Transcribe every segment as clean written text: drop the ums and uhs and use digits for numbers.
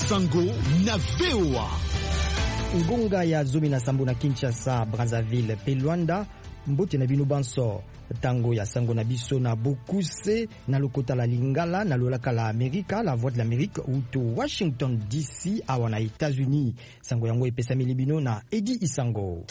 Sango na VOA. Ngonga ya zomi na sambo na Kinshasa, Brazzaville, pe Luanda, mbote na bino banso. Tango ya sango na biso na Bokuse, na lokota la Lingala, na lolaka la Amerika, la voix de l'Amérique, ou to Washington DC, awa na États-Unis. Sango yango epesa milibino na Edi Isango.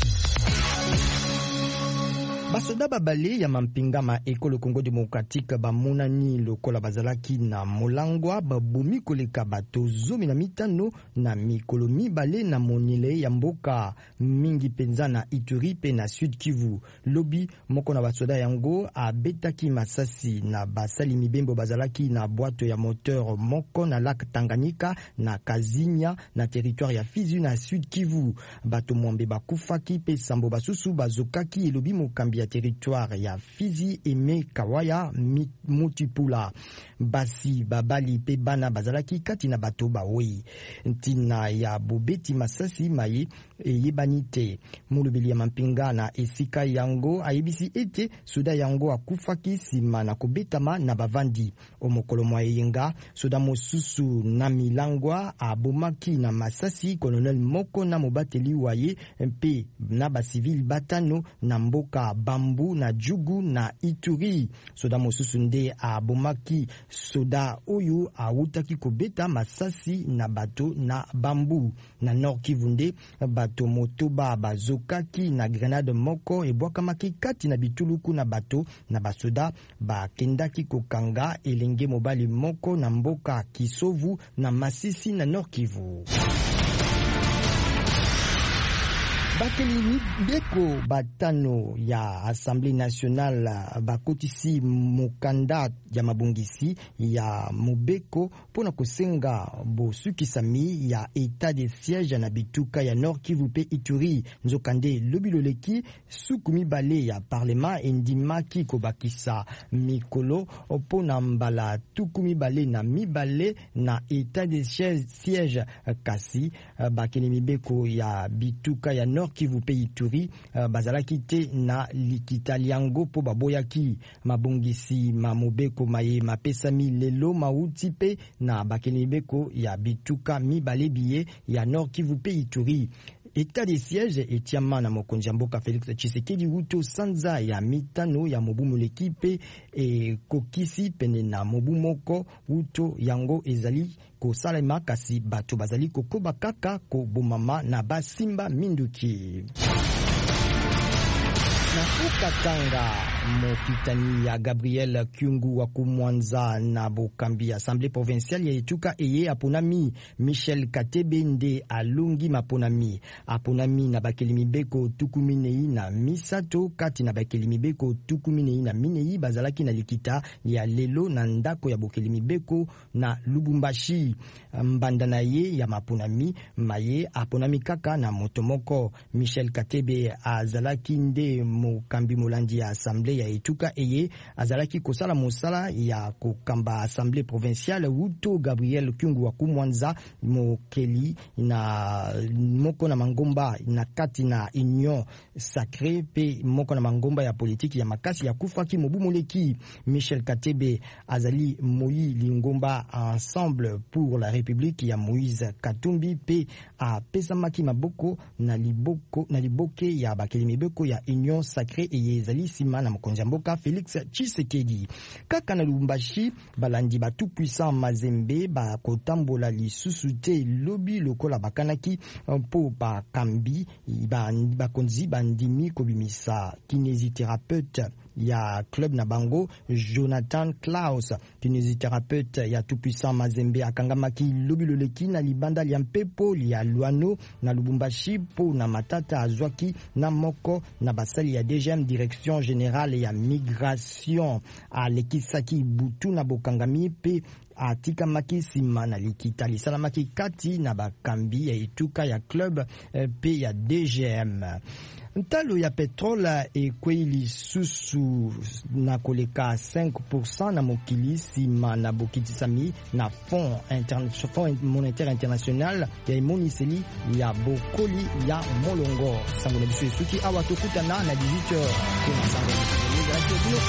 Basoda babale ya mampinga ma ekolo Congo Démocratique bamonani lokola bazalaki na molangwa babomi koleka bato zomi na mitano na mikolo mibale na monile ya mboka mingi penza na Ituri pe na Sud Kivu. Lobi moko na basoda yango abetaki masasi na basali mibembo bazalaki na boîte ya moteur moko na lac Tanganyika na Kazinya na territoire ya Fizi na Sud Kivu. Bato mwambe bakufaki pe sambo basusu bazokaki elobi mokambi ya territoire ya Fizi Eme Kawaya Mutipula. Basi babali pe bana bazalaki kati na bato bawe ntina ya bobeti masasi maye yebanite. Mulubili ya mampinga na esika yango ayebisi ete soda yango akufaki sima na kobetama na bavandi. Omokolo mwa yenga soda mosusu na milangwa abomaki na masasi colonel moko na mobateli waye mpe na basivili batano na mboka Bambu na Jugu na Ituri. Soda mosusu nde abomaki soda oyo awutaki kobeta masasi na bato na Bambu. Na Nord Kivu nde bato motoba bazokaki na grenade moko ebwakamaki kati na bituluku na bato na basoda bakendaki kokanga elenge mobali moko na mboka Kisovu na Masisi na Nord Kivu. Bakeli beko batano ya Assemblée nationale bakotisi mukanda ya mabungisi ya mubeko pona kosenga bosukisami ya état de siège na bituka ya Nord Kivu pe Ituri. Nzokande lobiloleki sukumi bale ya parlement endimaki kobakisa mikolo pona mbala tukumi bale na mibale na état de siège kasi bakeli mibeko ya bituka ya Nord Kivu pe Ituri bazalaki te na likitali yango po baboyaki mabongisi mamobeko maye mapesami lelo mauti pe na bakeli beko ya bituka mibale biye ya Nord Kivu pe Ituri. État de siège etiama na mokonzi ya mboka Félix Tshisekedi wuto sanza ya mitano ya mobu moleki pe kokisi pene na mobu moko wuto yango ezali kosalema kasi bato bazali kokoba kaka kobomama na basimba minduki. Na Ukatanga mokitani ya Gabriel Kyungu wa kumwanza na bokambi ya Assemblée provinciale ya Etuka eye aponami. Michel Katebe nde alungi maponami. Aponami na bakeli mibeko tukuminei na misato kati na bakeli mibeko tukuminei na minei bazalaki na likita ya lelo na ndako ya bokeli mibeko na Lubumbashi. Mbanda na ye ya maponami maye aponami kaka na motomoko. Michel Katebe azalaki nde mokambi molandi ya Assemblée ya Etuka eye azalaki kosala mosala ya kokamba Assemblée provinciale wuto Gabriel Kyungu wa kumwanza mokeli na moko na mangomba na kati na Union Sacrée pe moko na mangomba ya politiki ya makasi ya kufaki mobu moleki. Michel Katebe azali Moïse Lingomba Ensemble pour la République ya Moïse Katumbi pe a pesamaki maboko na liboke ya bakeli mibeko ya Union Sacrée eye ezali sima na mokonzi mboka Félix Tshisekedi. Kaka na Lubumbashi balandi ba tout puissant Mazembe ba kotambola lisusu te lobi lokola bakanaki po bakambi bakonzi bandimi kobimisa kinésithérapeute ya club na bango Jonathan Klaus. Kinésithérapeute ya tout puissant Mazembe akangamaki lobi loleki na libanda ya mpepo ya Luano na Lubumbashi po na matata azwaki na moko na basali ya DGM direction générale ya migration alekisaki butu na bokangami pe atika maki sima na likita lisalamaki kati na bakambi ya Etuka ya club pe ya DGM. Ntalo ya petrole ekweli susu na koleka 5% na mokili sima na bokitisami na Fonds monétaire international ya imoniseli ya bokoli ya molongo. Sango na biso esuki awa tokutana na 18h.